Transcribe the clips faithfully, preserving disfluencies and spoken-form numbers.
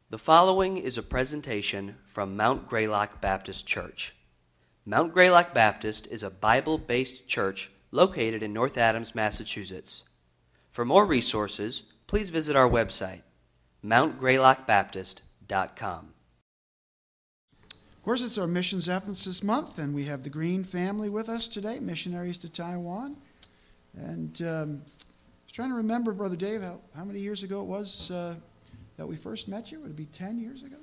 The following is a presentation from Mount Greylock Baptist Church. Mount Greylock Baptist is a Bible-based church located in North Adams, Massachusetts. For more resources, please visit our website, mount greylock baptist dot com. Of course, it's our missions emphasis month, and we have the Green family with us today, missionaries to Taiwan. And um, I was trying to remember, Brother Dave, how, how many years ago it was uh, that we first met you? Would it be ten years ago?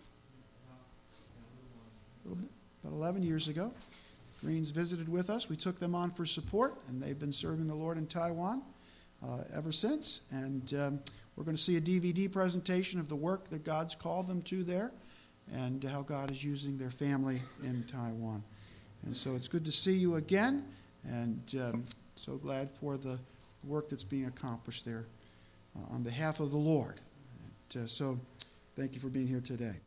A little bit, about eleven years ago. Greens visited with us. We took them on for support, and they've been serving the Lord in Taiwan uh, ever since. And um, we're going to see a D V D presentation of the work that God's called them to there and how God is using their family in Taiwan. And so it's good to see you again, and um, so glad for the work that's being accomplished there uh, on behalf of the Lord. And, uh, so thank you for being here today.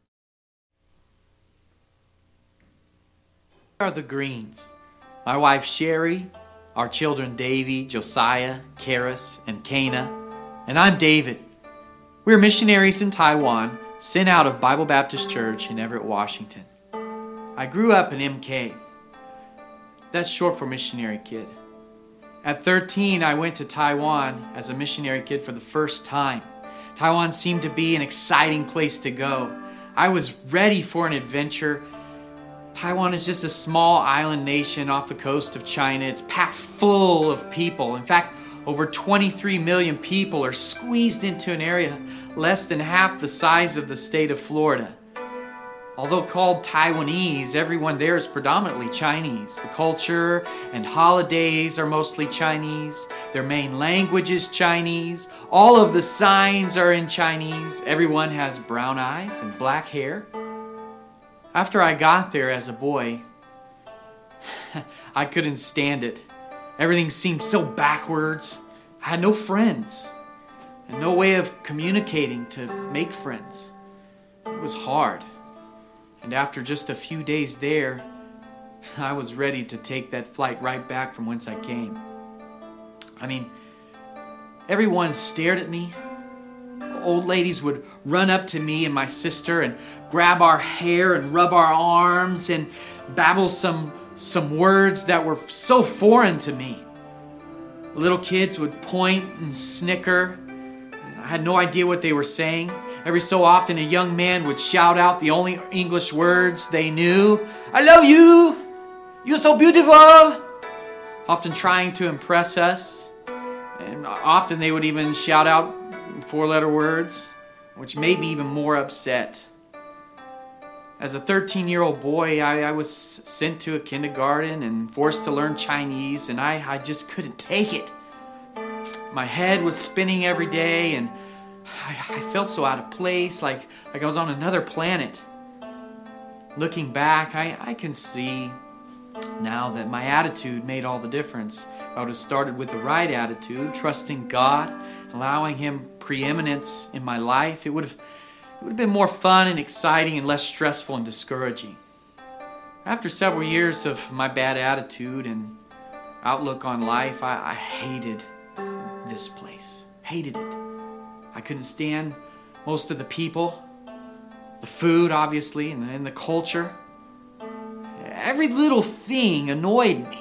Are the Greens. My wife Sherry, our children Davy, Josiah, Karis, and Cana, and I'm David. We're missionaries in Taiwan, sent out of Bible Baptist Church in Everett, Washington. I grew up in M K. That's short for missionary kid. At thirteen, I went to Taiwan as a missionary kid for the first time. Taiwan seemed to be an exciting place to go. I was ready for an adventure. Taiwan is just a small island nation off the coast of China. It's packed full of people. In fact, over twenty-three million people are squeezed into an area less than half the size of the state of Florida. Although called Taiwanese, everyone there is predominantly Chinese. The culture and holidays are mostly Chinese. Their main language is Chinese. All of the signs are in Chinese. Everyone has brown eyes and black hair. After I got there as a boy, I couldn't stand it. Everything seemed so backwards. I had no friends and no way of communicating to make friends. It was hard. And after just a few days there, I was ready to take that flight right back from whence I came. I mean, everyone stared at me. Old ladies would run up to me and my sister and grab our hair and rub our arms and babble some, some words that were so foreign to me. Little kids would point and snicker. I had no idea what they were saying. Every so often, a young man would shout out the only English words they knew. I love you! You're so beautiful! Often trying to impress us. And often they would even shout out four-letter words, which made me even more upset. As a thirteen-year-old boy, I, I was sent to a kindergarten and forced to learn Chinese, and I, I just couldn't take it. My head was spinning every day, and I, I felt so out of place, like, like I was on another planet. Looking back, I, I can see now that my attitude made all the difference. If I would have started with the right attitude, trusting God, allowing Him preeminence in my life, it would have it would have been more fun and exciting and less stressful and discouraging. After several years of my bad attitude and outlook on life, I, I hated this place. Hated it. I couldn't stand most of the people, the food, obviously, and the, and the culture. Every little thing annoyed me.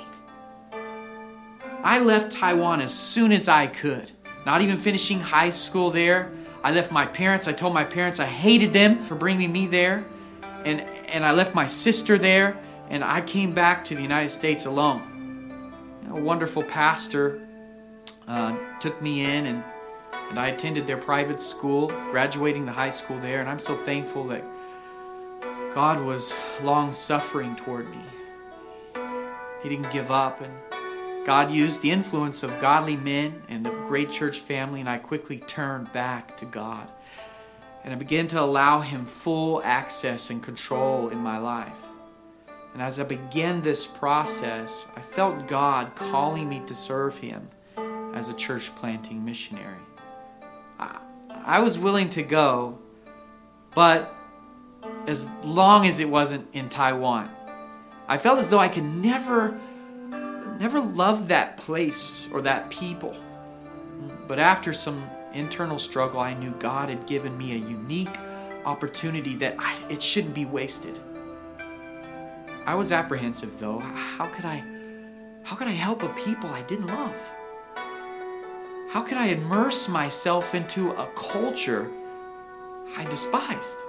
I left Taiwan as soon as I could. Not even finishing high school there. I left my parents. I told my parents I hated them for bringing me there. And, and I left my sister there. And I came back to the United States alone. A wonderful pastor uh, took me in, and, and I attended their private school, graduating the high school there. And I'm so thankful that God was long-suffering toward me. He didn't give up, and God used the influence of godly men and of a great church family, and I quickly turned back to God. And I began to allow Him full access and control in my life. And as I began this process, I felt God calling me to serve Him as a church planting missionary. I, I was willing to go, but as long as it wasn't in Taiwan. I felt as though I could never, never love that place or that people. But after some internal struggle, I knew God had given me a unique opportunity that I, it shouldn't be wasted. I was apprehensive though. How could I, how could I help a people I didn't love? How could I immerse myself into a culture I despised?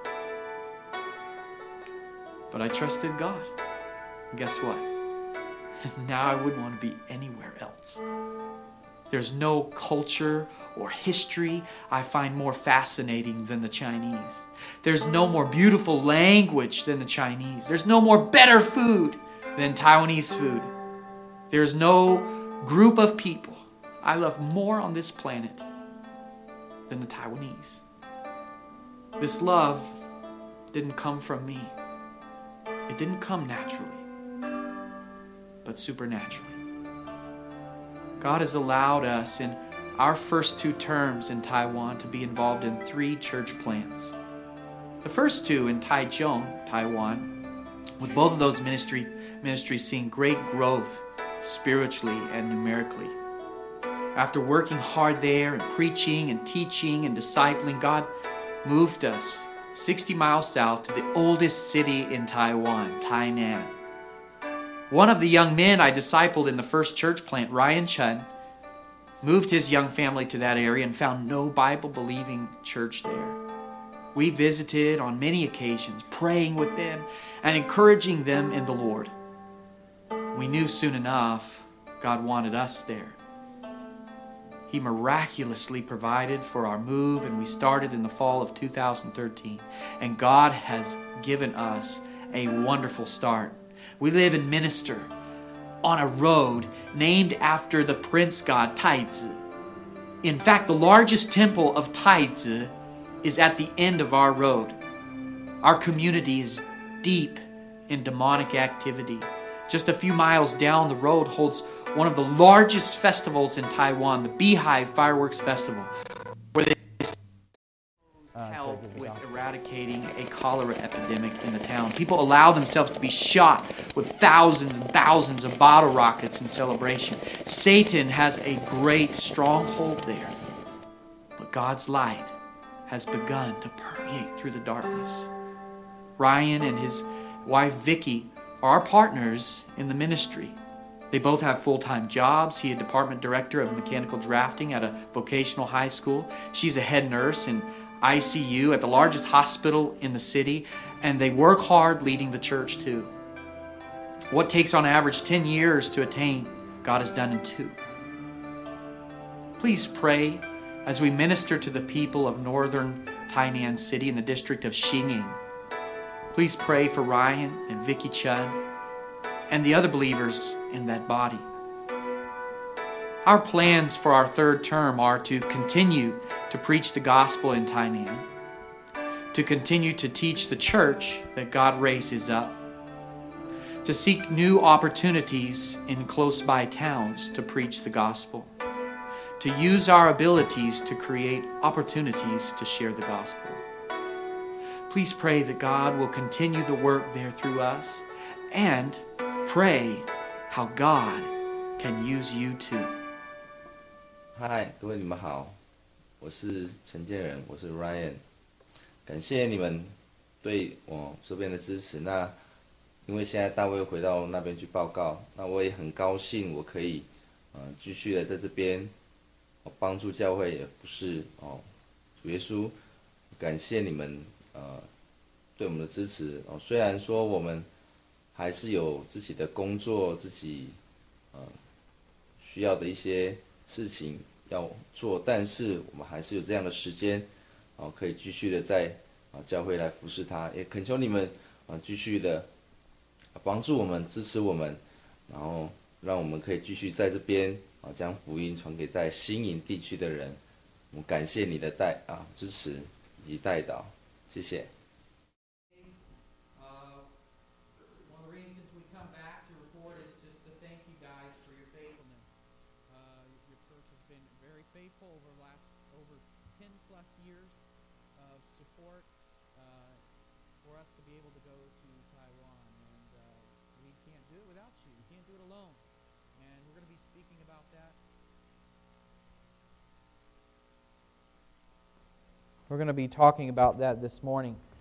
But I trusted God. And guess what? Now I wouldn't want to be anywhere else. There's no culture or history I find more fascinating than the Chinese. There's no more beautiful language than the Chinese. There's no more better food than Taiwanese food. There's no group of people I love more on this planet than the Taiwanese. This love didn't come from me. It didn't come naturally, but supernaturally. God has allowed us in our first two terms in Taiwan to be involved in three church plants. The first two in Taichung, Taiwan, with both of those ministry, ministries seeing great growth spiritually and numerically. After working hard there and preaching and teaching and discipling, God moved us sixty miles south to the oldest city in Taiwan, Tainan. One of the young men I discipled in the first church plant, Ryan Chun, moved his young family to that area and found no Bible-believing church there. We visited on many occasions, praying with them and encouraging them in the Lord. We knew soon enough God wanted us there. He miraculously provided for our move, and we started in the fall of two thousand thirteen. And God has given us a wonderful start. We live and minister on a road named after the prince god Taizi. In fact, the largest temple of Taizi is at the end of our road. Our community is deep in demonic activity. Just a few miles down the road holds one of the largest festivals in Taiwan, the Beehive Fireworks Festival, where they help with eradicating a cholera epidemic in the town. People allow themselves to be shot with thousands and thousands of bottle rockets in celebration. Satan has a great stronghold there, but God's light has begun to permeate through the darkness. Ryan and his wife Vicky are our partners in the ministry. They both have full-time jobs. He is a department director of mechanical drafting at a vocational high school. She's a head nurse in I C U at the largest hospital in the city, and they work hard leading the church too. What takes on average ten years to attain, God has done in two. Please pray as we minister to the people of northern Tainan City in the district of Xingyin. Please pray for Ryan and Vicky Chun and the other believers in that body. Our plans for our third term are to continue to preach the gospel in Tainan, to continue to teach the church that God raises up, to seek new opportunities in close-by towns to preach the gospel, to use our abilities to create opportunities to share the gospel. Please pray that God will continue the work there through us, and pray how God can use you too. 嗨，各位你们好，我是陈建仁，我是 Ryan， 感谢你们对我这边的支持。那因为现在大卫回到那边去报告，那我也很高兴，我可以呃继续的在这边帮助教会也服侍哦主耶稣。感谢你们呃对我们的支持哦。虽然说我们还是有自己的工作，自己呃需要的一些事情要做，但是我们还是有这样的时间，哦，可以继续的在啊教会来服侍他，也恳求你们啊继续的帮助我们、支持我们，然后让我们可以继续在这边啊将福音传给在新营地区的人。我们感谢你的带啊支持以及带导，谢谢。 Faithful over the last over ten plus years of support uh, for us to be able to go to Taiwan, and uh, we can't do it without you. We can't do it alone, and we're going to be speaking about that. We're going to be talking about that this morning.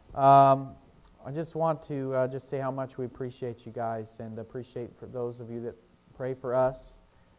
Um, I just want to uh, just say how much we appreciate you guys and appreciate for those of you that pray for us.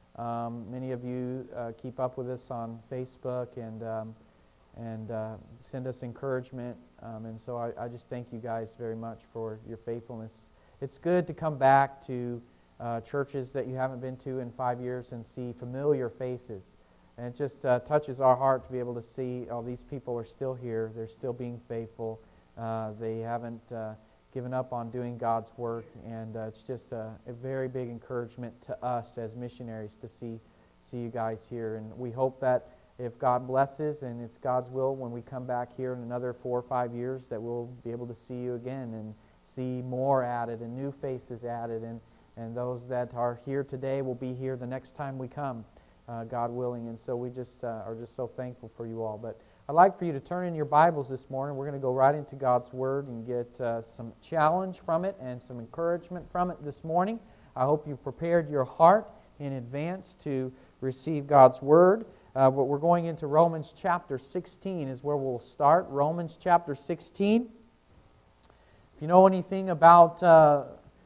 Um, many of you uh, keep up with us on Facebook and um, and uh, send us encouragement. Um, and so I, I just thank you guys very much for your faithfulness. It's good to come back to uh, churches that you haven't been to in five years and see familiar faces. And it just uh, touches our heart to be able to see, oh, these people are still here. They're still being faithful. Uh, they haven't uh, given up on doing God's work. And uh, it's just a, a very big encouragement to us as missionaries to see, see you guys here. And we hope that if God blesses and it's God's will, when we come back here in another four or five years, that we'll be able to see you again and see more added and new faces added. And, and those that are here today will be here the next time we come, uh, God willing. And so we just uh, are just so thankful for you all. But I'd like for you to turn in your Bibles this morning. We're going to go right into God's Word and get uh, some challenge from it and some encouragement from it this morning. I hope you prepared your heart in advance to receive God's Word. Uh, but we're going into Romans chapter sixteen is where we'll start. Romans chapter sixteen. If you know anything about uh,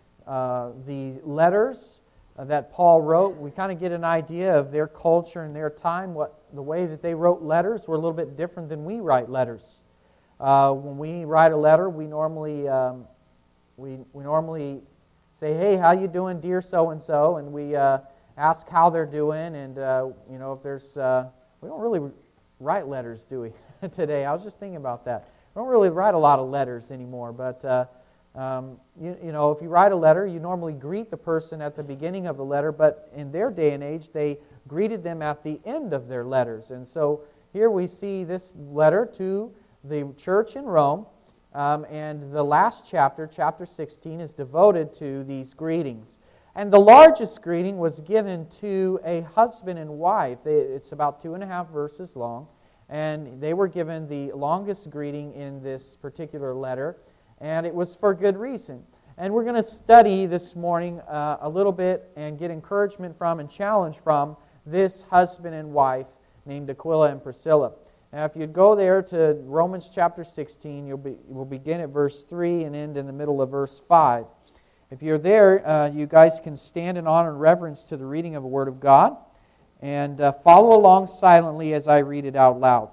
uh, the letters uh, that Paul wrote, we kind of get an idea of their culture and their time. What the way that they wrote letters were a little bit different than we write letters. Uh, when we write a letter, we normally um, we we normally say, "Hey, how you doing, dear so and so?" and we uh, ask how they're doing, and uh, you know if there's uh, we don't really write letters, do we? Today, I was just thinking about that. We don't really write a lot of letters anymore, but uh, um, you, you know if you write a letter, you normally greet the person at the beginning of the letter, but in their day and age, they greeted them at the end of their letters. And so here we see this letter to the church in Rome, um, and the last chapter, chapter sixteen, is devoted to these greetings. And the largest greeting was given to a husband and wife. They, it's about two and a half verses long. And they were given the longest greeting in this particular letter. And it was for good reason. And we're going to study this morning uh, a little bit and get encouragement from and challenge from this husband and wife named Aquila and Priscilla. Now, if you'd go there to Romans chapter sixteen, you'll be, we'll begin at verse three and end in the middle of verse five. If you're there, uh, you guys can stand in honor and reverence to the reading of the Word of God and uh, follow along silently as I read it out loud.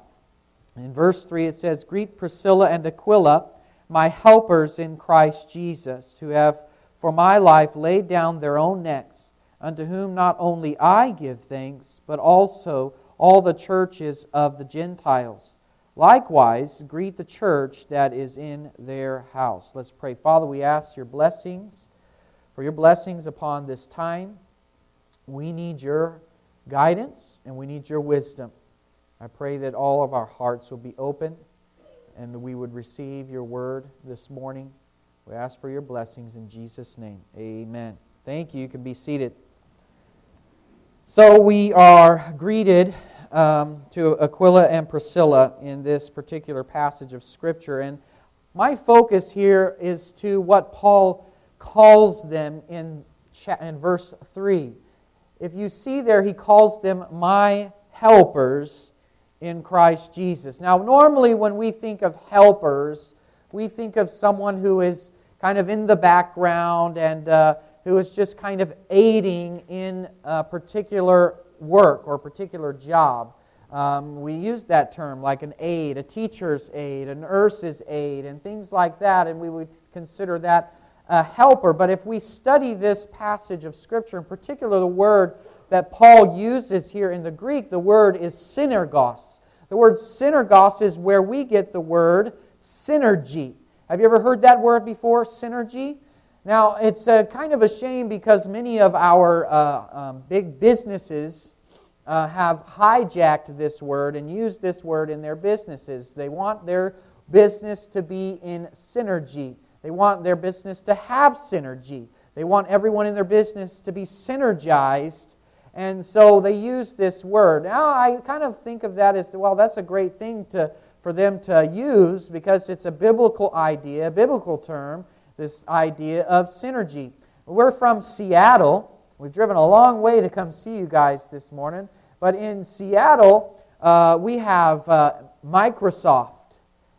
In verse three it says, "Greet Priscilla and Aquila, my helpers in Christ Jesus, who have for my life laid down their own necks, unto whom not only I give thanks, but also all the churches of the Gentiles. Likewise, greet the church that is in their house." Let's pray. Father, we ask your blessings, for your blessings upon this time. We need your guidance and we need your wisdom. I pray that all of our hearts will be open and we would receive your word this morning. We ask for your blessings in Jesus' name. Amen. Thank you. You can be seated. So we are greeted um, to Aquila and Priscilla in this particular passage of Scripture. And my focus here is to what Paul calls them in, cha- in verse three. If you see there, he calls them my helpers in Christ Jesus. Now, normally when we think of helpers, we think of someone who is kind of in the background and uh, who is just kind of aiding in a particular work or particular job. Um, we use that term like an aide, a teacher's aide, a nurse's aide, and things like that, and we would consider that a helper. But if we study this passage of Scripture, in particular the word that Paul uses here in the Greek, the word is synergos. The word synergos is where we get the word synergy. Have you ever heard that word before, synergy? Now, it's a kind of a shame because many of our uh, um, big businesses uh, have hijacked this word and used this word in their businesses. They want their business to be in synergy. They want their business to have synergy. They want everyone in their business to be synergized. And so they use this word. Now, I kind of think of that as, well, that's a great thing to for them to use because it's a biblical idea, a biblical term, this idea of synergy. We're from Seattle. We've driven a long way to come see you guys this morning. But in Seattle, uh, we have uh, Microsoft.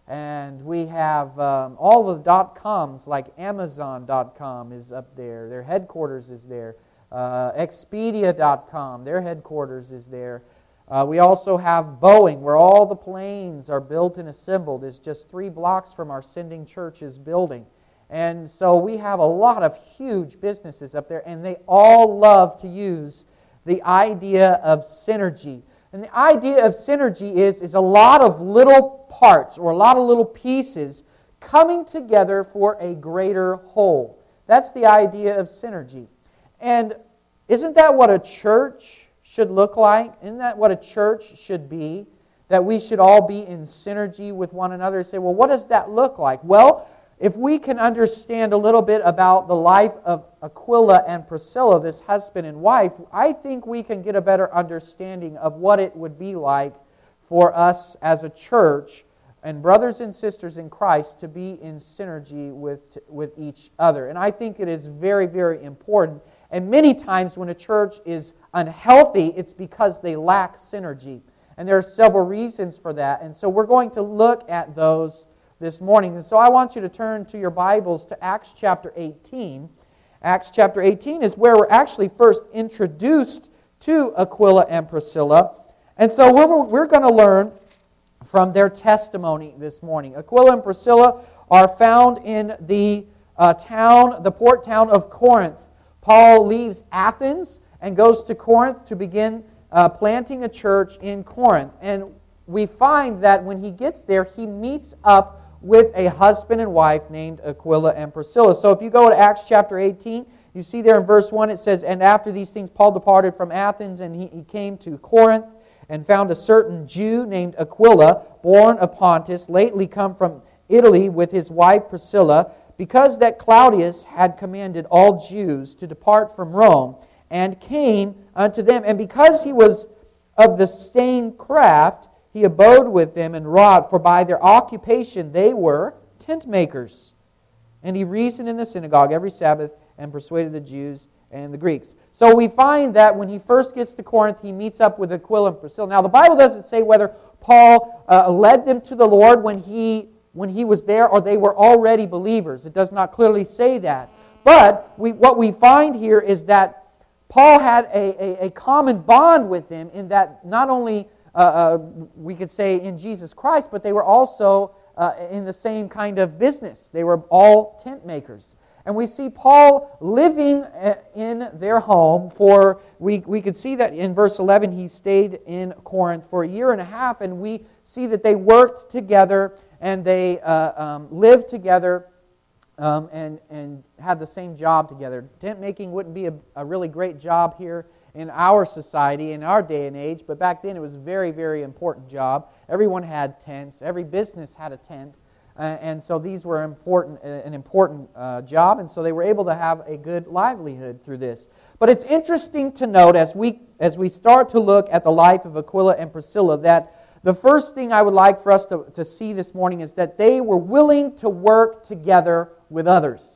And we have um, all the dot coms, like Amazon dot com is up there. Their headquarters is there. Uh, Expedia dot com, their headquarters is there. Uh, we also have Boeing, where all the planes are built and assembled. It's just three blocks from our sending church's building. And so we have a lot of huge businesses up there, and they all love to use the idea of synergy. And the idea of synergy is, is a lot of little parts or a lot of little pieces coming together for a greater whole. That's the idea of synergy. And isn't that what a church should look like? Isn't that what a church should be? That we should all be in synergy with one another. Say, well, what does that look like? Well, if we can understand a little bit about the life of Aquila and Priscilla, this husband and wife, I think we can get a better understanding of what it would be like for us as a church and brothers and sisters in Christ to be in synergy with, with each other. And I think it is very, very important. And many times when a church is unhealthy, it's because they lack synergy. And there are several reasons for that. And so we're going to look at those this morning. And so I want you to turn to your Bibles to Acts chapter eighteen. Acts chapter eighteen is where we're actually first introduced to Aquila and Priscilla. And so we're, we're going to learn from their testimony this morning. Aquila and Priscilla are found in the uh, town, the port town of Corinth. Paul leaves Athens and goes to Corinth to begin uh, planting a church in Corinth. And we find that when he gets there, he meets up with a husband and wife named Aquila and Priscilla. So if you go to Acts chapter eighteen, you see there in verse one, it says, "And after these things Paul departed from Athens, and he, he came to Corinth, and found a certain Jew named Aquila, born of Pontus, lately come from Italy with his wife Priscilla, because that Claudius had commanded all Jews to depart from Rome, and came unto them. And because he was of the same craft, he abode with them and wrought, for by their occupation they were tent makers. And he reasoned in the synagogue every Sabbath and persuaded the Jews and the Greeks." So we find that when he first gets to Corinth, he meets up with Aquila and Priscilla. Now the Bible doesn't say whether Paul uh, led them to the Lord when he, when he was there, or they were already believers. It does not clearly say that. But we, what we find here is that Paul had a, a, a common bond with them, in that not only Uh, uh, we could say in Jesus Christ, but they were also uh, in the same kind of business. They were all tent makers. And we see Paul living in their home for, we, we could see that in verse eleven, he stayed in Corinth for a year and a half, and we see that they worked together and they uh, um, lived together um, and, and had the same job together. Tent making wouldn't be a, a really great job here in our society, in our day and age, but back then it was a very, very important job. Everyone had tents. Every business had a tent. Uh, and so these were important, uh, an important uh, job, and so they were able to have a good livelihood through this. But it's interesting to note, as we, as we start to look at the life of Aquila and Priscilla, that the first thing I would like for us to, to see this morning is that they were willing to work together with others.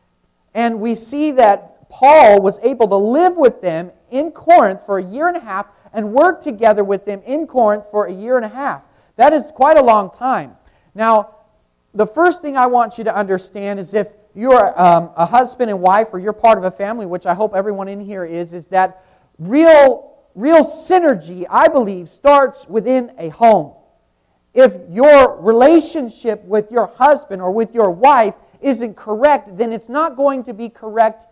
And we see that Paul was able to live with them in Corinth for a year and a half and work together with them in Corinth for a year and a half. That is quite a long time. Now, the first thing I want you to understand is, if you're um, a husband and wife, or you're part of a family, which I hope everyone in here is, is that real, real synergy, I believe, starts within a home. If your relationship with your husband or with your wife isn't correct, then it's not going to be correct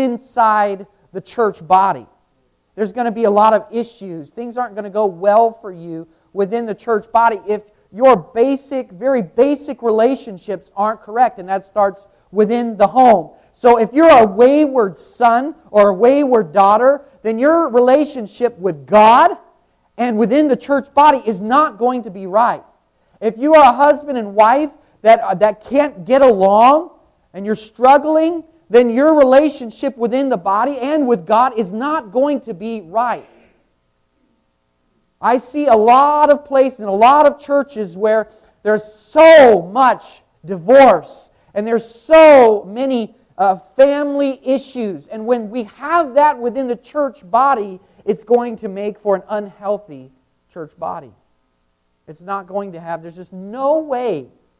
inside the church body. There's going to be a lot of issues. Things aren't going to go well for you within the church body if your basic, very basic relationships aren't correct, and that starts within the home. So if you're a wayward son or a wayward daughter, then your relationship with God and within the church body is not going to be right. If you are a husband and wife that, uh, that can't get along and you're struggling, then your relationship within the body and with God is not going to be right. I see a lot of places and a lot of churches where there's so much divorce and there's so many uh, family issues. And when we have that within the church body, it's going to make for an unhealthy church body. It's not going to have, there's just no way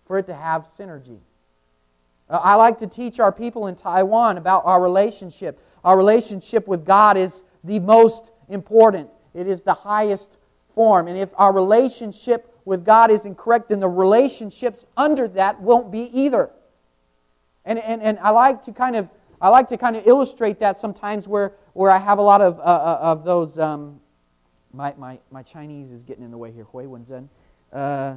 for it to have synergy. Uh, I like to teach our people in Taiwan about our relationship. Our relationship with God is the most important. It is the highest form. And if our relationship with God isn't correct, then the relationships under that won't be either. And and, and I like to kind of I like to kind of illustrate that sometimes where, where I have a lot of uh, of those. Um, my, my my Chinese is getting in the way here. Hui Wenzhen. Uh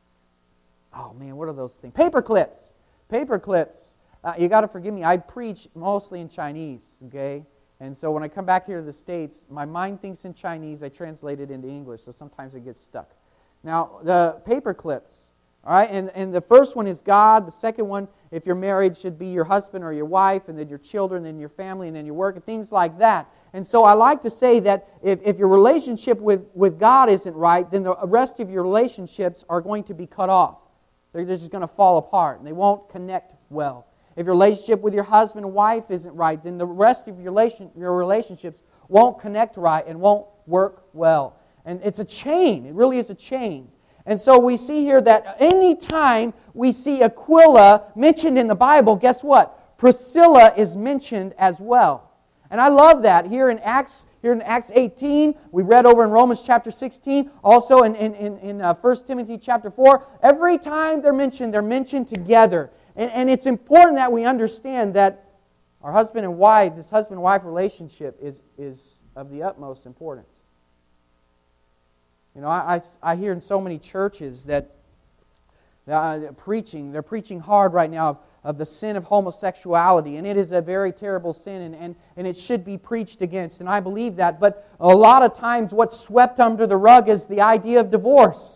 Oh man, what are those things? Paper clips. Paper clips. Uh, you got to forgive me. I preach mostly in Chinese, okay? And so when I come back here to the States, my mind thinks in Chinese. I translate it into English, so sometimes it gets stuck. Now, the paper clips, all right? And, and the first one is God. The second one, if you're married, should be your husband or your wife, and then your children, and your family, and then your work, and things like that. And so I like to say that if, if your relationship with, with God isn't right, then the rest of your relationships are going to be cut off. They're just going to fall apart, and they won't connect well. If your relationship with your husband and wife isn't right, then the rest of your, relation, your relationships won't connect right and won't work well. And it's a chain. It really is a chain. And so we see here that any time we see Aquila mentioned in the Bible, guess what? Priscilla is mentioned as well. And I love that. Here in Acts, here in Acts eighteen, we read over in Romans chapter sixteen, also in, in, in, in uh, First Timothy chapter four, every time they're mentioned, they're mentioned together. And, and it's important that we understand that our husband and wife, this husband-wife relationship is, is of the utmost importance. You know, I, I, I hear in so many churches that uh, they're preaching, they're preaching hard right now of, of the sin of homosexuality, and it is a very terrible sin, and, and, and it should be preached against, and I believe that. But a lot of times what's swept under the rug is the idea of divorce.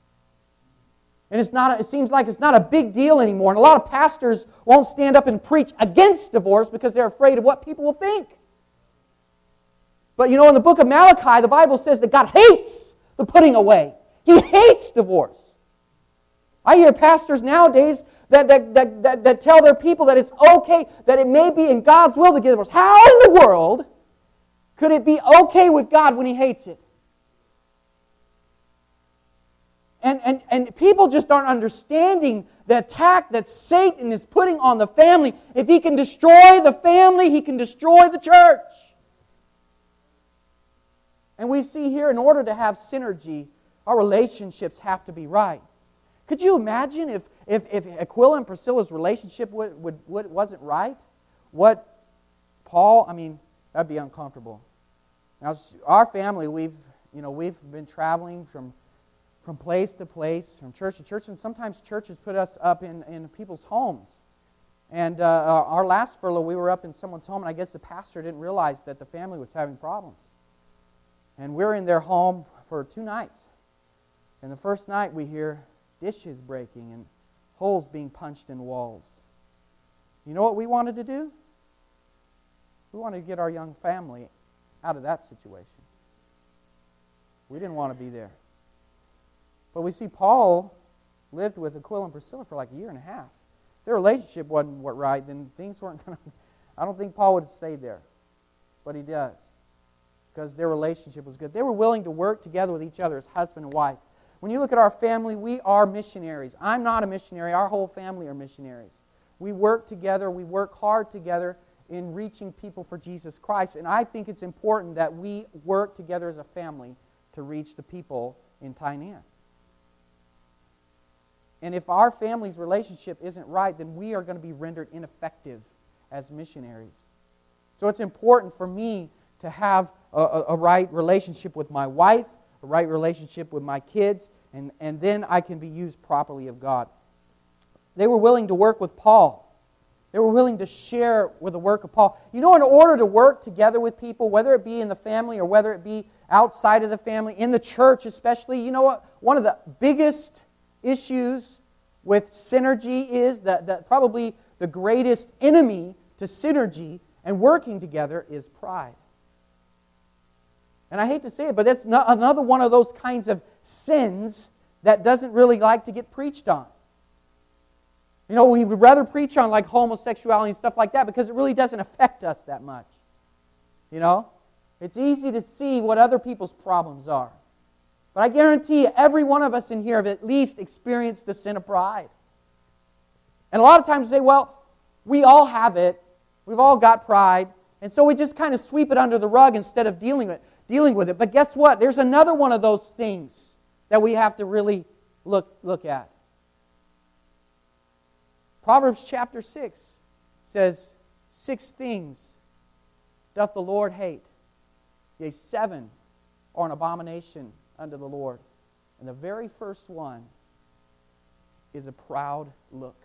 And it's not. It seems like it's not a big deal anymore, and a lot of pastors won't stand up and preach against divorce because they're afraid of what people will think. But you know, in the book of Malachi, the Bible says that God hates the putting away. He hates divorce. I hear pastors nowadays that, that, that, that, that tell their people that it's okay, that it may be in God's will to give divorce. How in the world could it be okay with God when He hates it? And, and, and people just aren't understanding the attack that Satan is putting on the family. If he can destroy the family, he can destroy the church. And we see here, in order to have synergy, our relationships have to be right. Could you imagine if, if, if Aquila and Priscilla's relationship would, would, would, wasn't right? What Paul, I mean, that'd be uncomfortable. Now, our family, we've, you know, we've been traveling from, from place to place, from church to church, and sometimes churches put us up in, in people's homes. And uh, our last furlough, we were up in someone's home, and I guess the pastor didn't realize that the family was having problems. And we're in their home for two nights. And the first night we hear dishes breaking and holes being punched in walls. You know what we wanted to do? We wanted to get our young family out of that situation. We didn't want to be there. But we see Paul lived with Aquila and Priscilla for like a year and a half. If their relationship wasn't right, then things weren't going to... I don't think Paul would have stayed there. But he does. Because their relationship was good. They were willing to work together with each other as husband and wife. When you look at our family, we are missionaries. I'm not a missionary. Our whole family are missionaries. We work together. We work hard together in reaching people for Jesus Christ. And I think it's important that we work together as a family to reach the people in Tainan. And if our family's relationship isn't right, then we are going to be rendered ineffective as missionaries. So it's important for me to have a, a, a right relationship with my wife, a right relationship with my kids, and, and then I can be used properly of God. They were willing to work with Paul. They were willing to share with the work of Paul. You know, in order to work together with people, whether it be in the family or whether it be outside of the family, in the church especially, you know what? One of the biggest issues with synergy is that, that probably the greatest enemy to synergy and working together is pride. And I hate to say it, but that's not another one of those kinds of sins that doesn't really like to get preached on. You know, we would rather preach on like homosexuality and stuff like that because it really doesn't affect us that much. You know? It's easy to see what other people's problems are. But I guarantee you, every one of us in here have at least experienced the sin of pride. And a lot of times we say, well, we all have it. We've all got pride. And so we just kind of sweep it under the rug instead of dealing with, dealing with it. But guess what? There's another one of those things that we have to really look, look at. Proverbs chapter six says, six things doth the Lord hate. Yea, seven are an abomination unto the Lord. And the very first one is a proud look.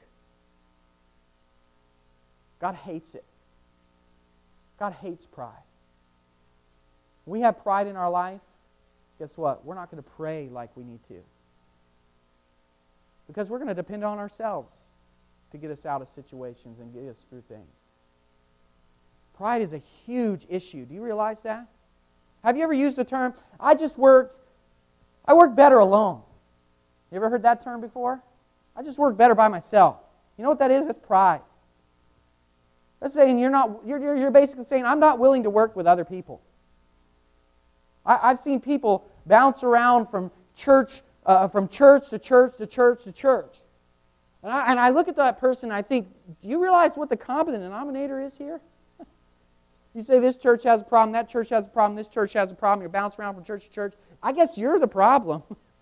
God hates it. God hates pride. We have pride in our life, guess what? We're not going to pray like we need to. Because we're going to depend on ourselves to get us out of situations and get us through things. Pride is a huge issue. Do you realize that? Have you ever used the term, I just work, I work better alone? You ever heard that term before? I just work better by myself. You know what that is? That's pride. That's saying you're not, you're, you're basically saying, I'm not willing to work with other people. I, I've seen people bounce around from church, uh, from church to church to church to church. And I, and I look at that person and I think, do you realize what the common denominator is here? You say this church has a problem, that church has a problem, this church has a problem, you're bouncing around from church to church. I guess you're the problem.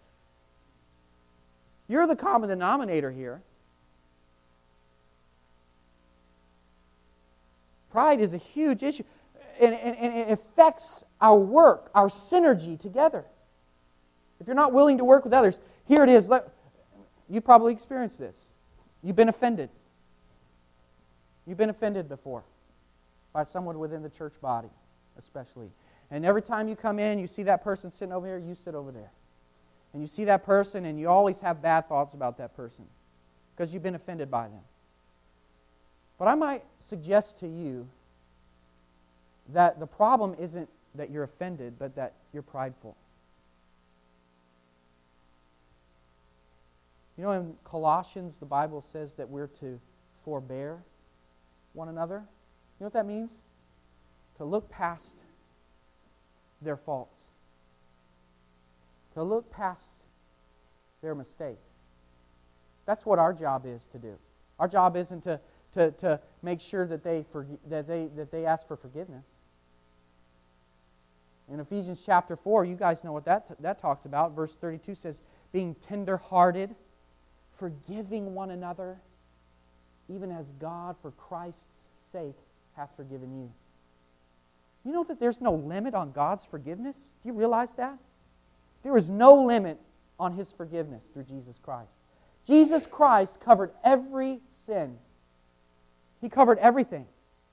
You're the common denominator here. Pride is a huge issue, and, and, and it affects our work, our synergy together. If you're not willing to work with others, here it is. Let, you probably experienced this. You've been offended. You've been offended before by someone within the church body, especially. And every time you come in, you see that person sitting over here, you sit over there. And you see that person, and you always have bad thoughts about that person because you've been offended by them. But I might suggest to you that the problem isn't that you're offended, but that you're prideful. You know, in Colossians, the Bible says that we're to forbear one another. You know what that means? To look past their faults. To look past their mistakes. That's what our job is to do. Our job isn't to To, to make sure that they, forg- that, they, that they ask for forgiveness. In Ephesians chapter four, you guys know what that, t- that talks about. Verse thirty-two says, being tender-hearted, forgiving one another, even as God for Christ's sake hath forgiven you. You know that there's no limit on God's forgiveness? Do you realize that? There is no limit on His forgiveness through Jesus Christ. Jesus Christ covered every sin. He covered everything.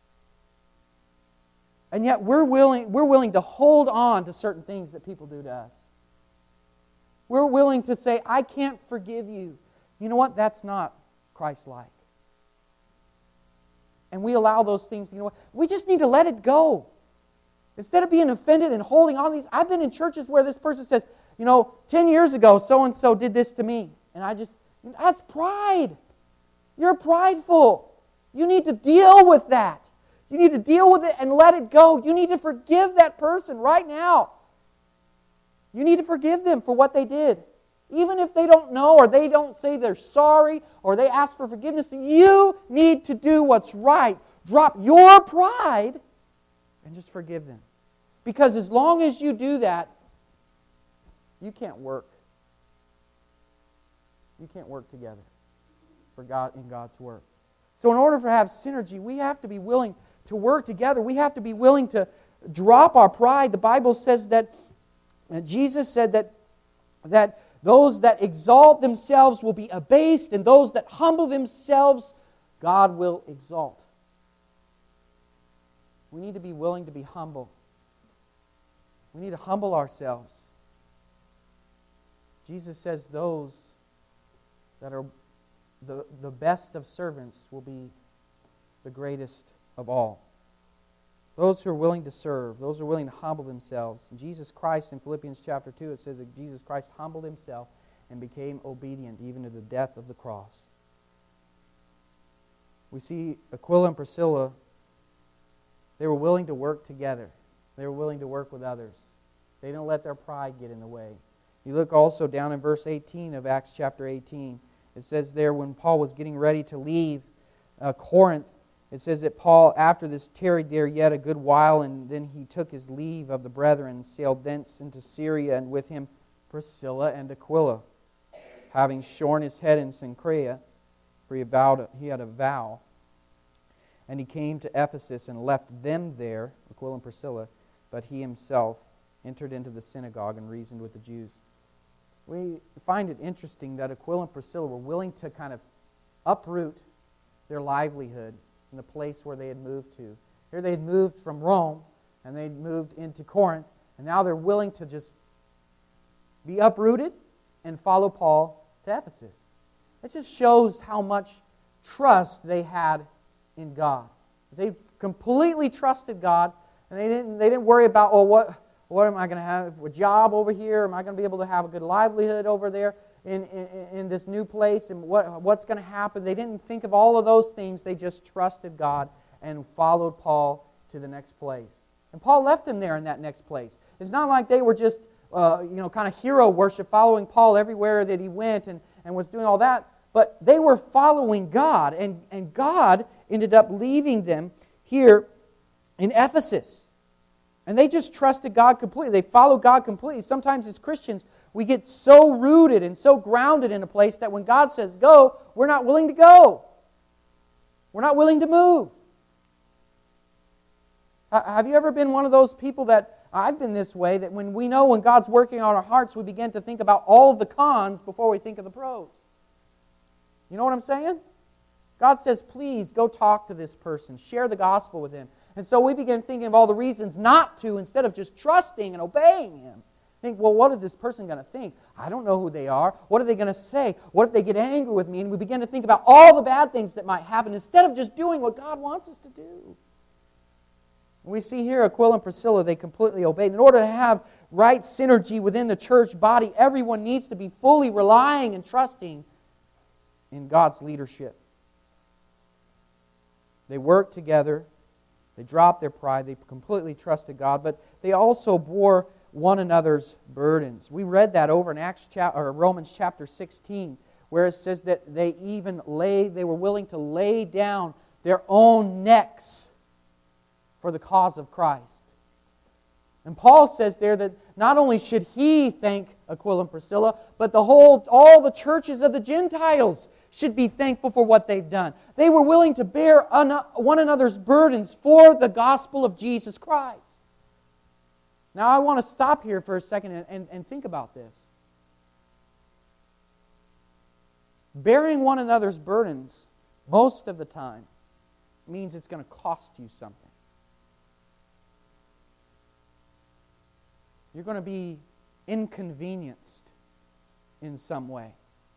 And yet we're willing, we're willing to hold on to certain things that people do to us. We're willing to say, I can't forgive you. You know what? That's not Christ-like. And we allow those things, you know what? We just need to let it go. Instead of being offended and holding on to these, I've been in churches where this person says, you know, ten years ago, so-and-so did this to me. And I just, that's pride. You're prideful. You need to deal with that. You need to deal with it and let it go. You need to forgive that person right now. You need to forgive them for what they did. Even if they don't know or they don't say they're sorry or they ask for forgiveness, you need to do what's right. Drop your pride and just forgive them. Because as long as you do that, you can't work. You can't work together for God in God's work. So in order to have synergy, we have to be willing to work together. We have to be willing to drop our pride. The Bible says that, uh, Jesus said that, that those that exalt themselves will be abased, and those that humble themselves, God will exalt. We need to be willing to be humble. We need to humble ourselves. Jesus says those that are The, the best of servants will be the greatest of all. Those who are willing to serve, those who are willing to humble themselves. And Jesus Christ, in Philippians chapter two, it says that Jesus Christ humbled Himself and became obedient even to the death of the cross. We see Aquila and Priscilla, they were willing to work together. They were willing to work with others. They didn't let their pride get in the way. You look also down in verse eighteen of Acts chapter eighteen. It says there when Paul was getting ready to leave uh, Corinth, it says that Paul, after this, tarried there yet a good while, and then he took his leave of the brethren and sailed thence into Syria, and with him Priscilla and Aquila, having shorn his head in Cenchrea, for he, vowed, he had a vow. And he came to Ephesus and left them there, Aquila and Priscilla, but he himself entered into the synagogue and reasoned with the Jews. We find it interesting that Aquila and Priscilla were willing to kind of uproot their livelihood in the place where they had moved to. Here they had moved from Rome, and they'd moved into Corinth, and now they're willing to just be uprooted and follow Paul to Ephesus. It just shows how much trust they had in God. They completely trusted God, and they didn't they didn't worry about, oh, what what am I going to have, a job over here? Am I going to be able to have a good livelihood over there in, in, in this new place? And what what's going to happen? They didn't think of all of those things. They just trusted God and followed Paul to the next place. And Paul left them there in that next place. It's not like they were just uh, you know kind of hero worship, following Paul everywhere that he went and, and was doing all that. But they were following God, and, and God ended up leaving them here in Ephesus. And they just trusted God completely. They followed God completely. Sometimes as Christians, we get so rooted and so grounded in a place that when God says go, we're not willing to go. We're not willing to move. Have you ever been one of those people that, I've been this way, that when we know when God's working on our hearts, we begin to think about all the cons before we think of the pros? You know what I'm saying? God says, please go talk to this person. Share the gospel with him. And so we begin thinking of all the reasons not to instead of just trusting and obeying him. Think, well, what is this person going to think? I don't know who they are. What are they going to say? What if they get angry with me? And we begin to think about all the bad things that might happen instead of just doing what God wants us to do. We see here Aquila and Priscilla, they completely obeyed. In order to have right synergy within the church body, everyone needs to be fully relying and trusting in God's leadership. They worked together. They dropped their pride. They completely trusted God, but they also bore one another's burdens. We read that over in Acts chapter, or Romans chapter sixteen, where it says that they even lay, they were willing to lay down their own necks for the cause of Christ. And Paul says there that not only should he thank Aquila and Priscilla, but the whole, all the churches of the Gentiles should be thankful for what they've done. They were willing to bear one another's burdens for the gospel of Jesus Christ. Now I want to stop here for a second and, and, and think about this. Bearing one another's burdens most of the time means it's going to cost you something. You're going to be inconvenienced in some way.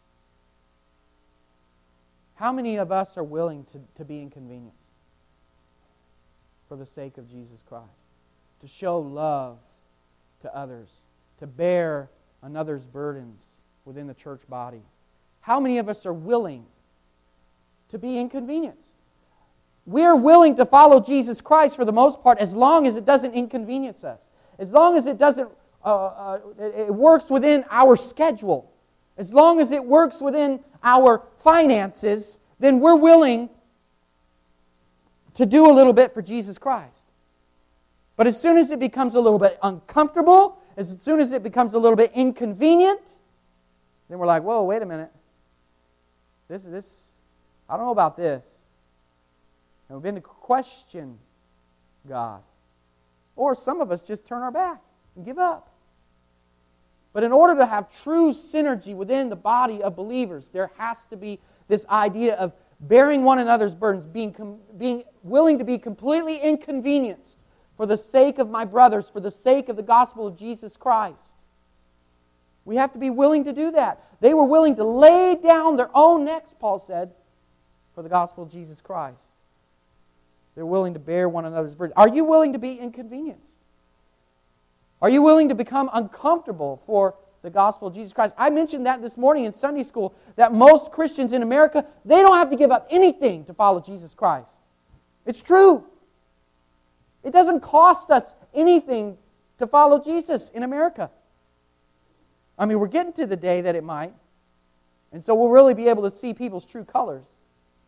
How many of us are willing to, to be inconvenienced for the sake of Jesus Christ? To show love to others, to bear another's burdens within the church body. How many of us are willing to be inconvenienced? We're willing to follow Jesus Christ for the most part as long as it doesn't inconvenience us. As long as it doesn't, uh, uh, it works within our schedule. As long as it works within our finances, then we're willing to do a little bit for Jesus Christ. But as soon as it becomes a little bit uncomfortable, as soon as it becomes a little bit inconvenient, then we're like, whoa, wait a minute. This is this, I don't know about this. And we begin to question God. Or some of us just turn our back and give up. But in order to have true synergy within the body of believers, there has to be this idea of bearing one another's burdens, being, com- being willing to be completely inconvenienced for the sake of my brothers, for the sake of the gospel of Jesus Christ. We have to be willing to do that. They were willing to lay down their own necks, Paul said, for the gospel of Jesus Christ. They're willing to bear one another's burdens. Are you willing to be inconvenienced? Are you willing to become uncomfortable for the gospel of Jesus Christ? I mentioned that this morning in Sunday school, that most Christians in America, they don't have to give up anything to follow Jesus Christ. It's true. It doesn't cost us anything to follow Jesus in America. I mean, we're getting to the day that it might. And so we'll really be able to see people's true colors.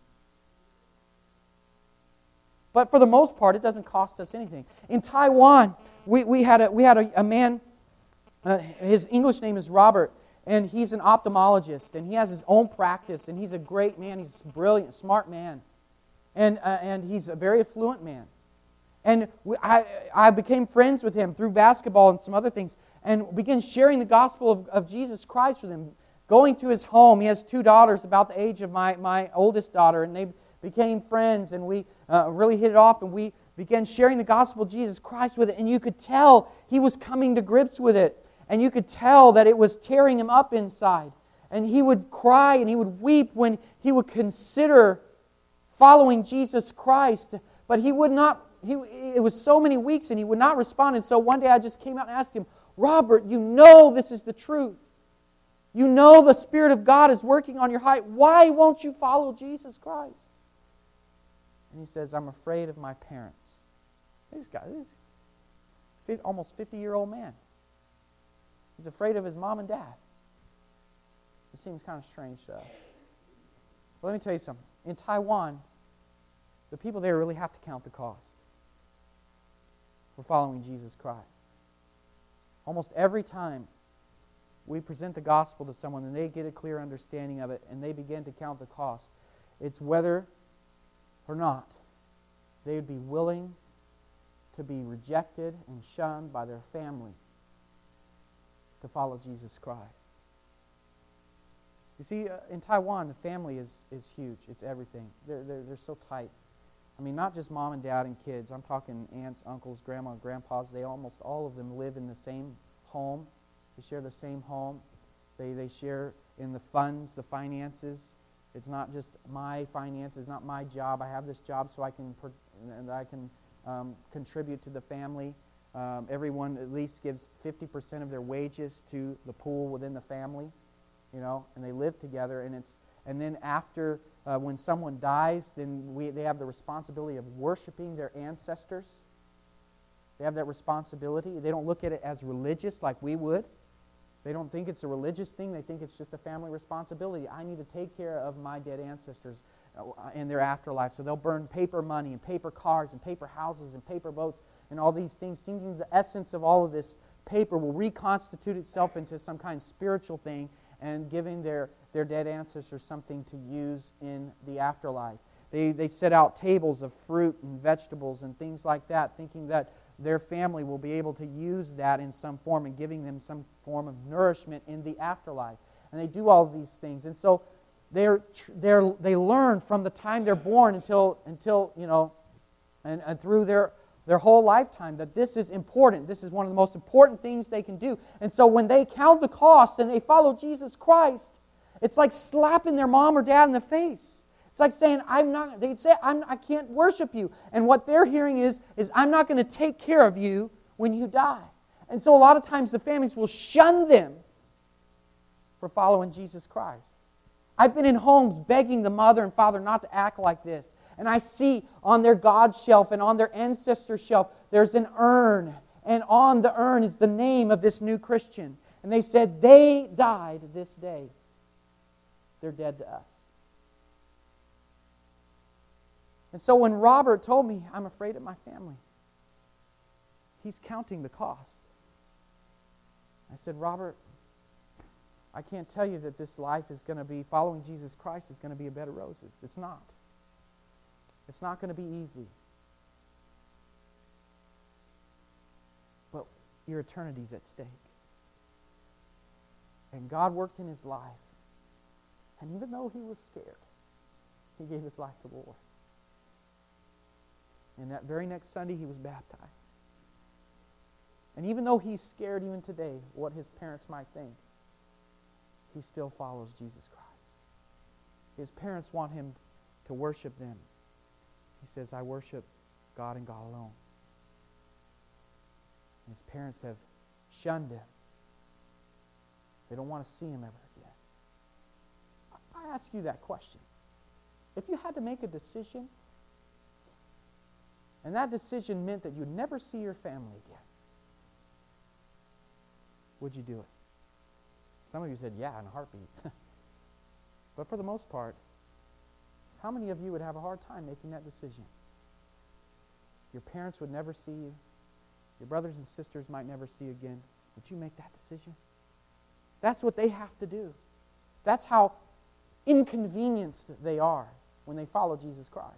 But for the most part, it doesn't cost us anything. In Taiwan, we, we had, a, we had a, a man, uh, his English name is Robert, and he's an ophthalmologist, and he has his own practice, and he's a great man. He's a brilliant, smart man, and, uh, and he's a very affluent man. And we, I, I became friends with him through basketball and some other things, and began sharing the gospel of, of Jesus Christ with him, going to his home. He has two daughters about the age of my, my oldest daughter, and they became friends, and we uh, really hit it off, and we began sharing the gospel of Jesus Christ with it, and you could tell he was coming to grips with it, and you could tell that it was tearing him up inside, and he would cry and he would weep when he would consider following Jesus Christ, but he would not, he, it was so many weeks, and he would not respond, and so one day I just came out and asked him, Robert, you know this is the truth. You know the Spirit of God is working on your heart. Why won't you follow Jesus Christ? And he says, I'm afraid of my parents. He's got this almost fifty-year-old man. He's afraid of his mom and dad. It seems kind of strange to us. But let me tell you something. In Taiwan, the people there really have to count the cost for following Jesus Christ. Almost every time we present the gospel to someone and they get a clear understanding of it and they begin to count the cost, it's whether or not they would be willing to be rejected and shunned by their family to follow Jesus Christ. You see, uh, in Taiwan, the family is, is huge. It's everything. They're, they're, they're so tight. I mean, not just mom and dad and kids. I'm talking aunts, uncles, grandma, and grandpas. They almost all of them live in the same home. They share the same home. They, they share in the funds, the finances. It's not just my finances, not my job. I have this job so I can and I can um, contribute to the family. Um, everyone at least gives fifty percent of their wages to the pool within the family, you know, and they live together. And it's and then after uh, when someone dies, then we they have the responsibility of worshiping their ancestors. They have that responsibility. They don't look at it as religious like we would. They don't think it's a religious thing. They think it's just a family responsibility. I need to take care of my dead ancestors in their afterlife. So they'll burn paper money and paper cars and paper houses and paper boats and all these things, thinking the essence of all of this paper will reconstitute itself into some kind of spiritual thing and giving their, their dead ancestors something to use in the afterlife. They, they set out tables of fruit and vegetables and things like that, thinking that their family will be able to use that in some form and giving them some form of nourishment in the afterlife. And they do all of these things. And so they're, they're, they learn from the time they're born until, until you know, and, and through their, their whole lifetime that this is important. This is one of the most important things they can do. And so when they count the cost and they follow Jesus Christ, it's like slapping their mom or dad in the face. It's like saying, I'm not, they'd say, I'm, I can't worship you. And what they're hearing is, is I'm not going to take care of you when you die. And so a lot of times the families will shun them for following Jesus Christ. I've been in homes begging the mother and father not to act like this. And I see on their God shelf and on their ancestor shelf, there's an urn. And on the urn is the name of this new Christian. And they said, they died this day. They're dead to us. And so when Robert told me, I'm afraid of my family, he's counting the cost. I said, Robert, I can't tell you that this life is going to be, following Jesus Christ is going to be a bed of roses. It's not. It's not going to be easy. But your eternity's at stake. And God worked in his life. And even though he was scared, he gave his life to the Lord. And that very next Sunday, he was baptized. And even though he's scared even today what his parents might think, he still follows Jesus Christ. His parents want him to worship them. He says, I worship God and God alone. And his parents have shunned him. They don't want to see him ever again. I ask you that question. If you had to make a decision, and that decision meant that you'd never see your family again, would you do it? Some of you said, yeah, in a heartbeat. But for the most part, how many of you would have a hard time making that decision? Your parents would never see you. Your brothers and sisters might never see you again. Would you make that decision? That's what they have to do. That's how inconvenienced they are when they follow Jesus Christ.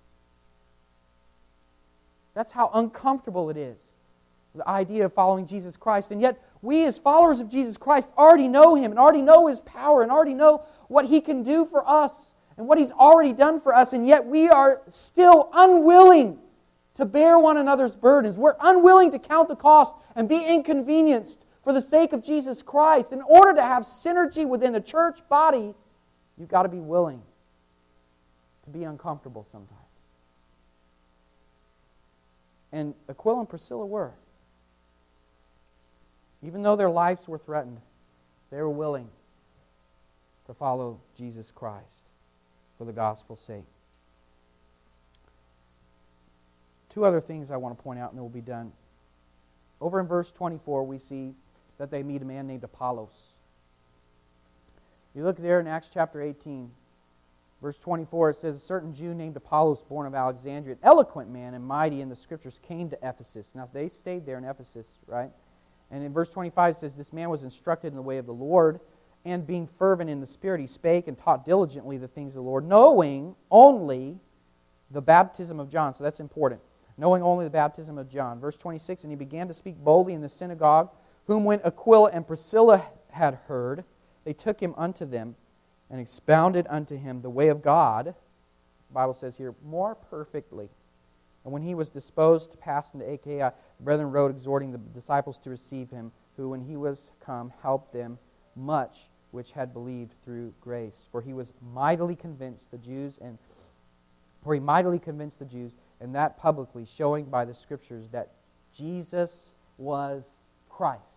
That's how uncomfortable it is, the idea of following Jesus Christ. And yet, we as followers of Jesus Christ already know Him and already know His power and already know what He can do for us and what He's already done for us. And yet, we are still unwilling to bear one another's burdens. We're unwilling to count the cost and be inconvenienced for the sake of Jesus Christ. In order to have synergy within the church body, you've got to be willing to be uncomfortable sometimes. And Aquila and Priscilla were. Even though their lives were threatened, they were willing to follow Jesus Christ for the gospel's sake. Two other things I want to point out, and then we'll be done. Over in verse twenty-four, we see that they meet a man named Apollos. You look there in Acts chapter eighteen, verse twenty-four, it says, a certain Jew named Apollos, born of Alexandria, an eloquent man and mighty in the Scriptures, came to Ephesus. Now, they stayed there in Ephesus, right? And in verse twenty-five, it says, this man was instructed in the way of the Lord, and being fervent in the Spirit, he spake and taught diligently the things of the Lord, knowing only the baptism of John. So that's important. Knowing only the baptism of John. Verse twenty-six, and he began to speak boldly in the synagogue, whom when Aquila and Priscilla had heard, they took him unto them, and expounded unto him the way of God, the Bible says here, more perfectly. And when he was disposed to pass into Achaia, the brethren wrote, exhorting the disciples to receive him, who, when he was come, helped them much which had believed through grace. For he was mightily convinced the Jews, and for he mightily convinced the Jews, and that publicly, showing by the Scriptures that Jesus was Christ.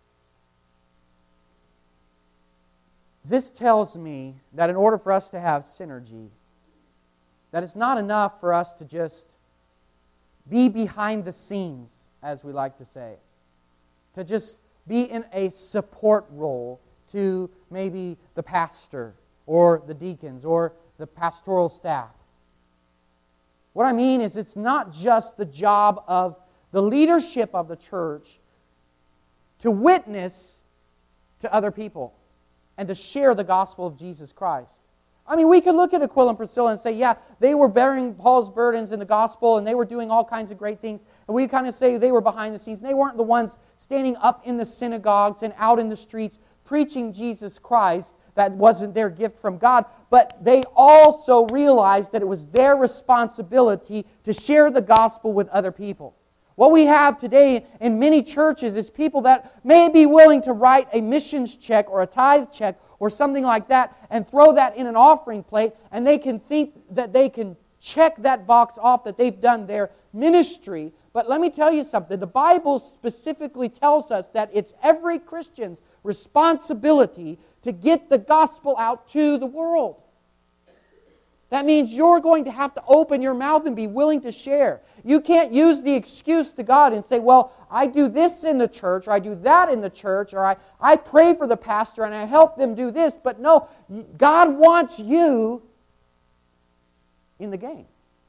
This tells me that in order for us to have synergy, that it's not enough for us to just be behind the scenes, as we like to say, to just be in a support role to maybe the pastor or the deacons or the pastoral staff. What I mean is it's not just the job of the leadership of the church to witness to other people and to share the gospel of Jesus Christ. I mean, we could look at Aquila and Priscilla and say, yeah, they were bearing Paul's burdens in the gospel and they were doing all kinds of great things. And we kind of say they were behind the scenes. They weren't the ones standing up in the synagogues and out in the streets preaching Jesus Christ. That wasn't their gift from God. But they also realized that it was their responsibility to share the gospel with other people. What we have today in many churches is people that may be willing to write a missions check or a tithe check or something like that and throw that in an offering plate, and they can think that they can check that box off that they've done their ministry. But let me tell you something. The Bible specifically tells us that it's every Christian's responsibility to get the gospel out to the world. That means you're going to have to open your mouth and be willing to share. You can't use the excuse to God and say, well, I do this in the church, or I do that in the church, or I, I pray for the pastor and I help them do this. But no, God wants you in the game.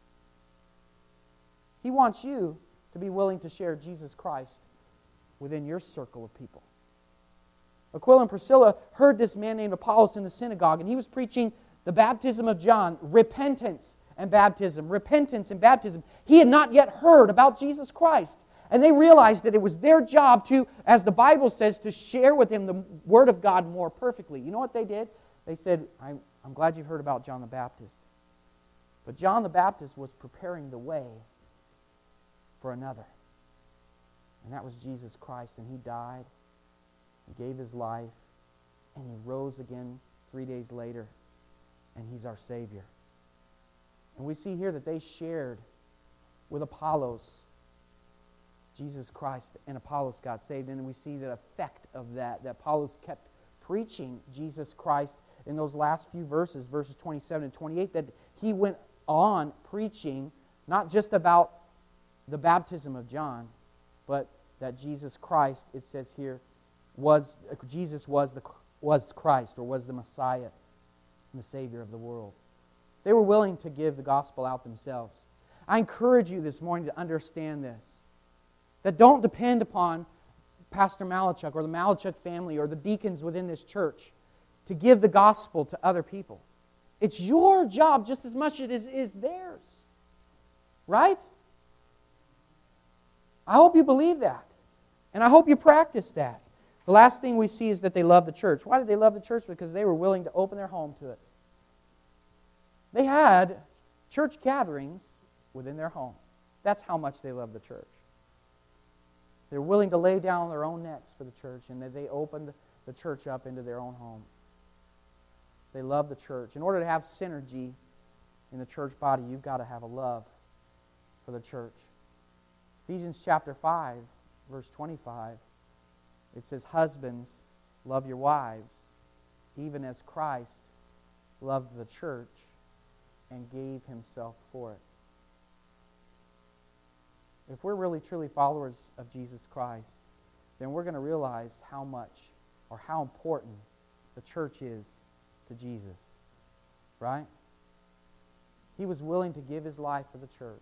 He wants you to be willing to share Jesus Christ within your circle of people. Aquila and Priscilla heard this man named Apollos in the synagogue, and he was preaching the baptism of John, repentance and baptism, repentance and baptism. He had not yet heard about Jesus Christ. And they realized that it was their job to, as the Bible says, to share with him the Word of God more perfectly. You know what they did? They said, I'm, I'm glad you've heard about John the Baptist. But John the Baptist was preparing the way for another. And that was Jesus Christ. And He died, He gave His life, and He rose again three days later. And He's our Savior. And we see here that they shared with Apollos Jesus Christ, and Apollos got saved. And we see the effect of that, that Apollos kept preaching Jesus Christ in those last few verses, verses twenty-seven and twenty-eight, that he went on preaching not just about the baptism of John, but that Jesus Christ, it says here, was Jesus was the was Christ, or was the Messiah. and the Savior of the world. They were willing to give the gospel out themselves. I encourage you this morning to understand this. That don't depend upon Pastor Malachuk or the Malachuk family or the deacons within this church to give the gospel to other people. It's your job just as much as it is theirs. Right? I hope you believe that. And I hope you practice that. The last thing we see is that they love the church. Why did they love the church? Because they were willing to open their home to it. They had church gatherings within their home. That's how much they loved the church. They're willing to lay down their own necks for the church, and that they opened the church up into their own home. They love the church. In order to have synergy in the church body, you've got to have a love for the church. Ephesians chapter five, verse twenty-five, it says, "Husbands, love your wives, even as Christ loved the church and gave himself for it." If we're really truly followers of Jesus Christ, then we're going to realize how much or how important the church is to Jesus. Right? He was willing to give his life for the church.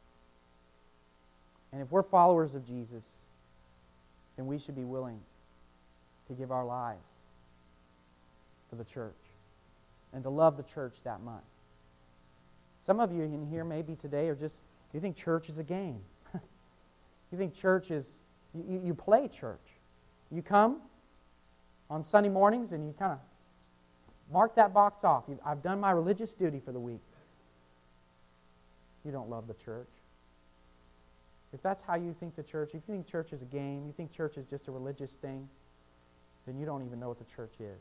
And if we're followers of Jesus, then we should be willing to give our lives for the church and to love the church that much. Some of you in here maybe today are just, you think church is a game. You think church is, you, you play church. You come on Sunday mornings and you kind of mark that box off. You, I've done my religious duty for the week. You don't love the church. If that's how you think the church, if you think church is a game, you think church is just a religious thing, then you don't even know what the church is.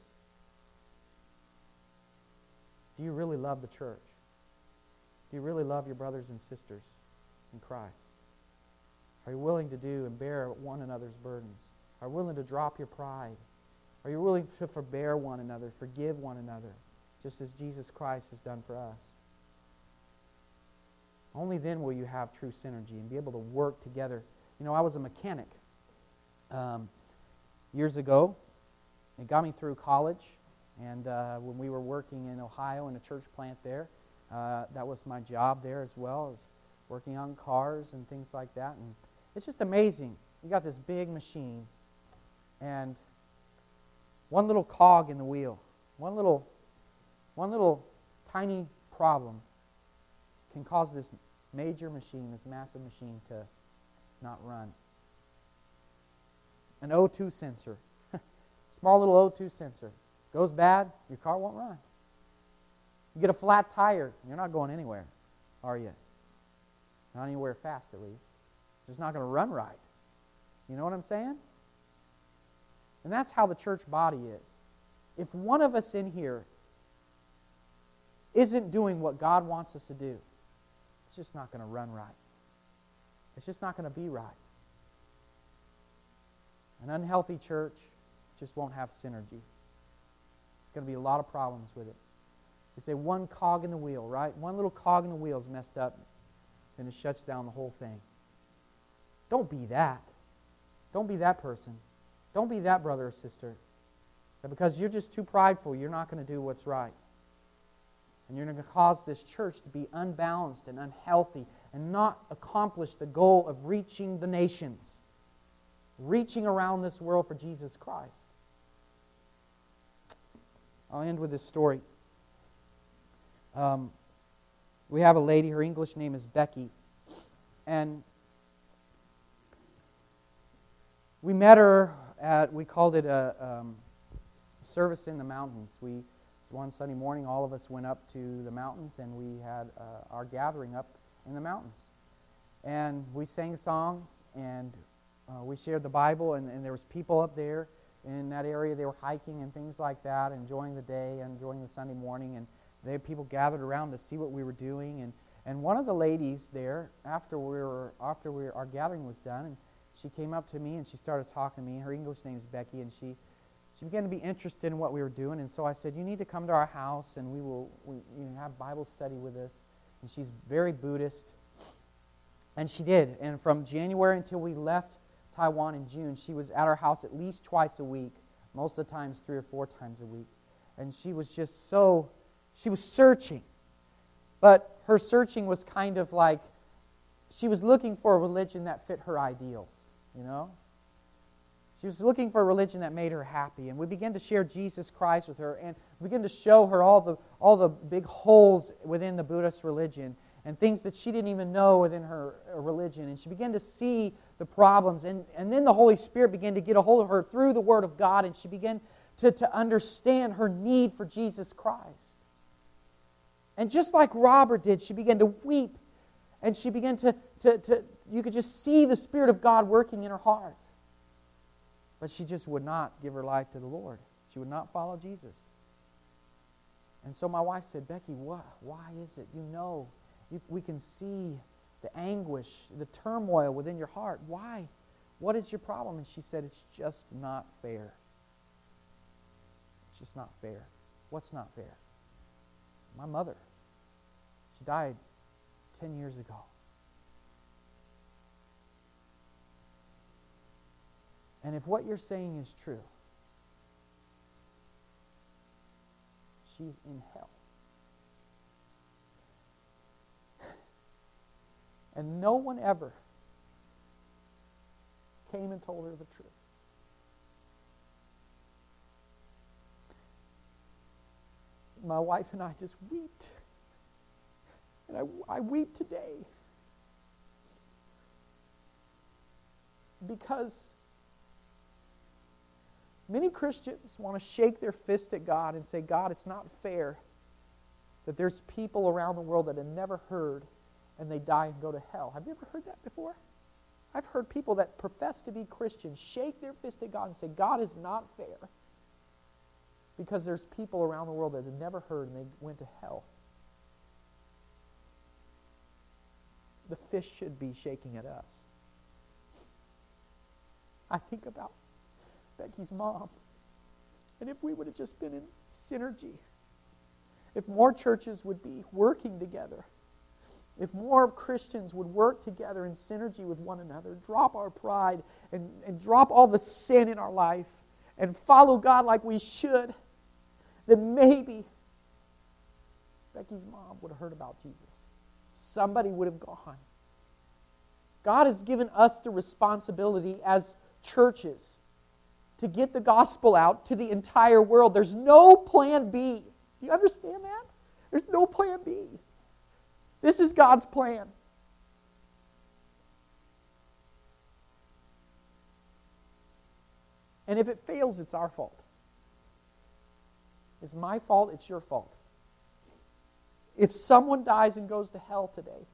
Do you really love the church? Do you really love your brothers and sisters in Christ? Are you willing to do and bear one another's burdens? Are you willing to drop your pride? Are you willing to forbear one another, forgive one another, just as Jesus Christ has done for us? Only then will you have true synergy and be able to work together. You know, I was a mechanic um, years ago. It got me through college, and uh, when we were working in Ohio in a church plant there, uh, that was my job there as well, as working on cars and things like that. And it's just amazing. You got this big machine, and one little cog in the wheel, one little, one little tiny problem can cause this major machine, this massive machine, to not run. An O two sensor, small little O two sensor, goes bad, your car won't run. You get a flat tire, you're not going anywhere, are you? Not anywhere fast, at least. It's just not going to run right. You know what I'm saying? And that's how the church body is. If one of us in here isn't doing what God wants us to do, it's just not going to run right. It's just not going to be right. An unhealthy church just won't have synergy. There's going to be a lot of problems with it. They say one cog in the wheel, right? One little cog in the wheel is messed up, and it shuts down the whole thing. Don't be that. Don't be that person. Don't be that brother or sister. That because you're just too prideful, you're not going to do what's right. And you're going to cause this church to be unbalanced and unhealthy and not accomplish the goal of reaching the nations, reaching around this world for Jesus Christ. I'll end with this story. Um, we have a lady, her English name is Becky, and we met her at, we called it a um, service in the mountains. We One Sunday morning, all of us went up to the mountains, and we had uh, our gathering up in the mountains. And we sang songs, and uh, we shared the Bible, and, and there was people up there in that area. They were hiking and things like that, enjoying the day, enjoying the Sunday morning, and they had people gathered around to see what we were doing. And, and one of the ladies there, after we were after we were, our gathering was done, and she came up to me and she started talking to me. Her English name is Becky, and she She began to be interested in what we were doing, and so I said, you need to come to our house, and we will we, you know, have Bible study with us. And she's very Buddhist. And she did. And from January until we left Taiwan in June, she was at our house at least twice a week, most of the times three or four times a week. And she was just so She was searching. But her searching was kind of like, she was looking for a religion that fit her ideals, you know? She was looking for a religion that made her happy. And we began to share Jesus Christ with her, and we began to show her all the, all the big holes within the Buddhist religion and things that she didn't even know within her religion. And she began to see the problems. And, and then the Holy Spirit began to get a hold of her through the Word of God, and she began to, to understand her need for Jesus Christ. And just like Robert did, she began to weep. And she began to, to, to, you could just see the Spirit of God working in her heart. But she just would not give her life to the Lord. She would not follow Jesus. And so my wife said, Becky, what? Why is it? You know, you, we can see the anguish, the turmoil within your heart. Why? What is your problem? And she said, it's just not fair. It's just not fair. What's not fair? My mother. She died ten years ago. And if what you're saying is true, she's in hell. And no one ever came and told her the truth. My wife and I just wept. And I, I weep today. Because many Christians want to shake their fist at God and say, God, it's not fair that there's people around the world that have never heard and they die and go to hell. Have you ever heard that before? I've heard people that profess to be Christians shake their fist at God and say, God is not fair because there's people around the world that have never heard and they went to hell. The fist should be shaking at us. I think about Becky's mom. And if we would have just been in synergy, if more churches would be working together, if more Christians would work together in synergy with one another, drop our pride and, and drop all the sin in our life and follow God like we should, then maybe Becky's mom would have heard about Jesus. Somebody would have gone. God has given us the responsibility as churches to get the gospel out to the entire world. There's no plan B. Do you understand that? There's no plan B. This is God's plan. And if it fails, it's our fault. It's my fault, it's your fault. If someone dies and goes to hell today,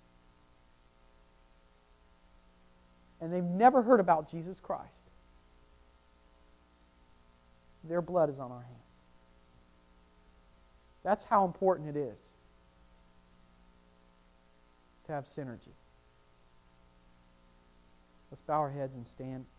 and they've never heard about Jesus Christ, their blood is on our hands. That's how important it is to have synergy. Let's bow our heads and stand.